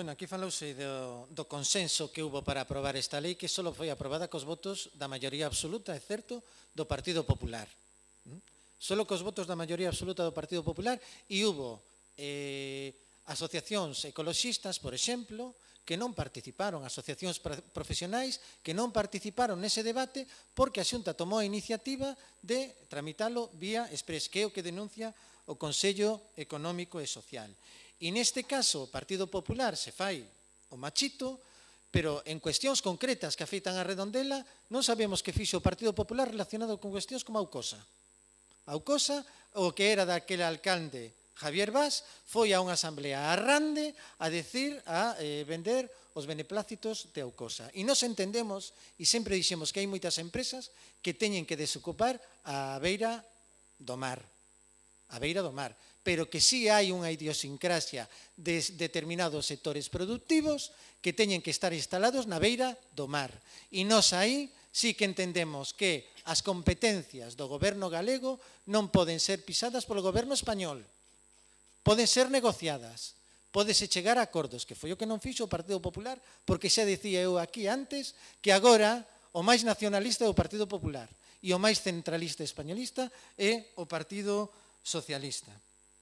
Bueno, aquí falouse do consenso que hubo para aprobar esta lei, que só foi aprobada cos votos da maioría absoluta, é certo, do Partido Popular. Só cos votos da maioría absoluta do Partido Popular, e hubo asociacións ecoloxistas, por exemplo, que non participaron, asociacións profesionais que non participaron nese debate porque a Xunta tomou a iniciativa de tramitalo vía exprés, que é o que denuncia o Consello Económico e Social. E neste caso o Partido Popular se fai o machito, pero en cuestións concretas que afeitan a Redondela non sabemos que fixo o Partido Popular relacionado con cuestións como Aucosa. Aucosa, o que era daquele alcalde Javier Bas, foi a unha asamblea a Rande a decir, a vender os beneplácitos de Aucosa. E nos entendemos, e sempre dixemos que hai moitas empresas que teñen que desocupar a beira do mar. A beira do mar, pero que sí hai unha idiosincrasia de determinados sectores productivos que teñen que estar instalados na beira do mar. E nós aí sí que entendemos que as competencias do goberno galego non poden ser pisadas polo goberno español. Poden ser negociadas, pódese chegar a acordos, que foi o que non fixo o Partido Popular, porque xa dicía eu aquí antes que agora o máis nacionalista é o Partido Popular e o máis centralista españolista é o Partido Socialista.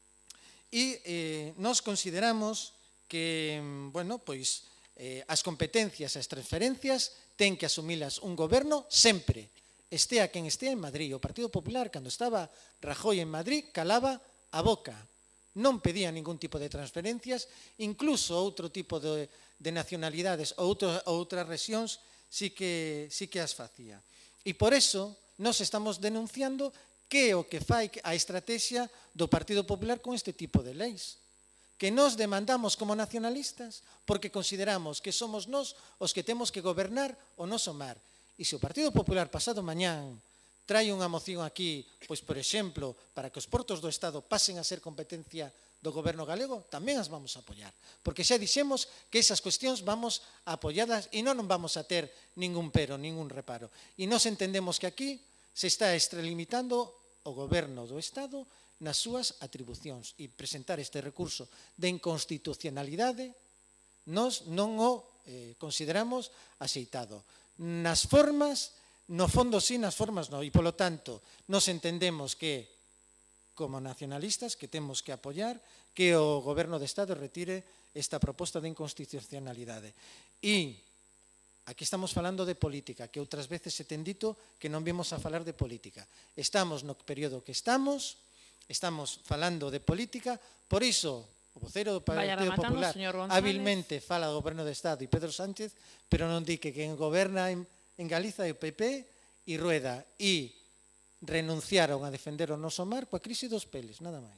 E nós consideramos que, bueno, pois, as competencias, as transferencias, ten que asumilas un goberno sempre, estea quen estea en Madrid. O Partido Popular, cando estaba Rajoy en Madrid, calaba a boca. Non pedía ningún tipo de transferencias, incluso outro tipo de nacionalidades ou outras rexións sí que as facía. E por eso nos estamos denunciando que é o que fai a estrategia do Partido Popular con este tipo de leis. Que nos demandamos como nacionalistas porque consideramos que somos nós os que temos que gobernar o noso mar. E se o Partido Popular pasado mañán trae unha moción aquí, pois, por exemplo, para que os portos do Estado pasen a ser competencia do goberno galego, tamén as vamos a apoiar. Porque xa dixemos que esas cuestións vamos a apoiadas e non vamos a ter ningún pero, ningún reparo. E nos entendemos que aquí se está extralimitando o goberno do Estado nas súas atribucións e presentar este recurso de inconstitucionalidade nós non o consideramos axeitado. Nas formas, no fondo sí, nas formas non, e polo tanto nos entendemos que como nacionalistas que temos que apoiar que o goberno do Estado retire esta proposta de inconstitucionalidade. E aquí estamos falando de política, que outras veces se ten dito que non vimos a falar de política. Estamos no período que estamos falando de política, por iso o voceiro do Partido Popular hábilmente fala do goberno do Estado e Pedro Sánchez, pero non di que quen goberna en Galiza é o PP e Rueda, e renunciaron a defender o noso mar coa crise dos peles, nada máis.